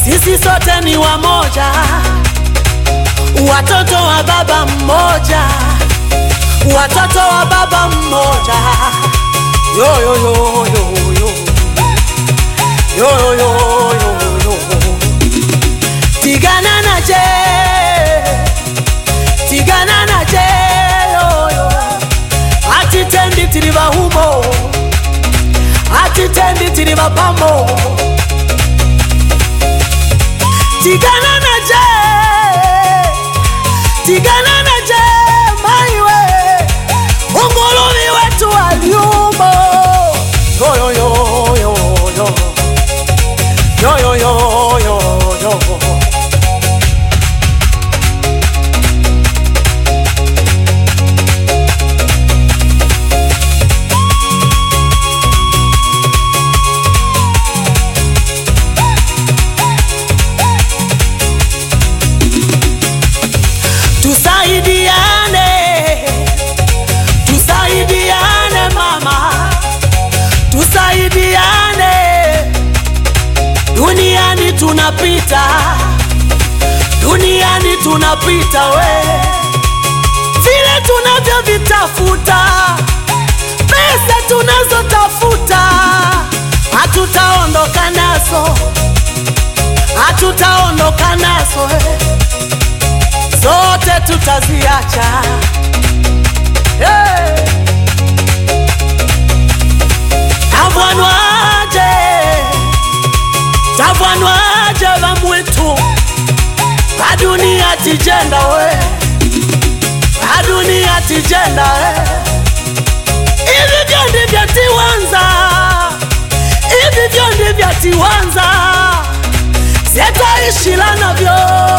sisi sote ni wamoja, watoto wa baba mmoja, watoto wa baba mmoja. Yo yo yo yo yo yo yo yo yo. Tigana na je, tigana na je yo yo. Atitendi tiriba humo, atitendi tiriba pamo. Tigana na je, tigana na je maiwe. Ungulumi wetu aliumo. Yo yo yo yo yo yo yo yo yo yo. Tusaidiane, tusaidiane mama, tusaidiane. Duniani tunapita, duniani tunapita we. Vile tunavyovitafuta, pesa tunazotafuta, hatutaondoka nazo, hatutaondoka nazo zote tutaziacha. Hey! Tavwanwaje, tavwanwaje vamwetu, adunia tijenda we, adunia tijenda we. Hivi vyo ndivyo tiwanza, hivi vyo ndivyo tiwanza. Sitaishila navyo,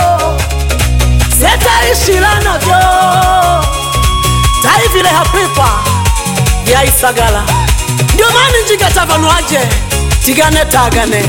sitaishila navyo. Taivile hapipa vya Isagala. Ndio maana njiga tavwanwaje, tigane tagane.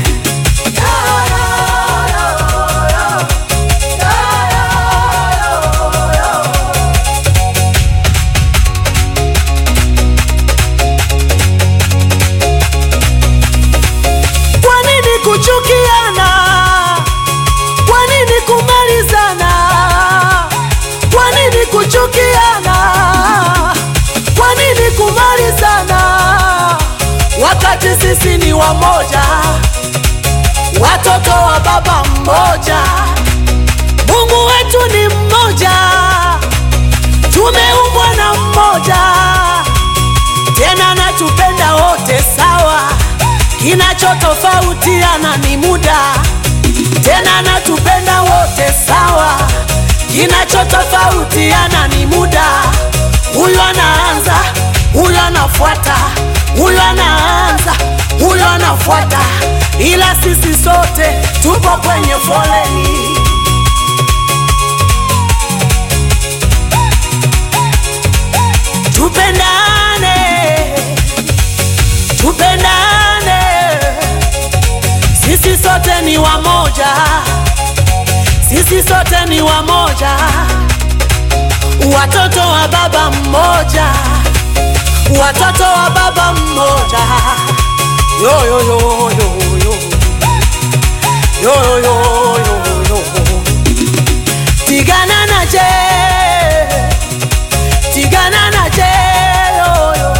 Kwa nini kuchukiana? Kwa nini kumalizana? Kwa nini kuchukiana? Kwa nini kumalizana? Wakati sisi ni wamoja, watoto wa baba mmoja. Mungu wetu ni mmoja, tumeumbwa na mmoja. Tena natupenda wote sawa, kinachotofautiana ni muda. Tena natupenda wote sawa, kinachotofautiana ni muda. Huyu anaanza, huyu anafuata, huyu anaanza, huyu anafuata, ila sisi sote tupo kwenye foleni. Tupendane, tupendane, sisi sote ni wamoja, sisi sote ni wamoja, watoto wa baba mmoja, watoto wa baba mmoja. Yo yo yo yo yo yo yo yo yo yo. Tigana na je, tigana na je yo yo.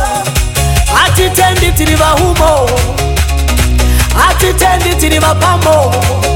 Atitendi tiriba humo, atitendi tiriba pamo.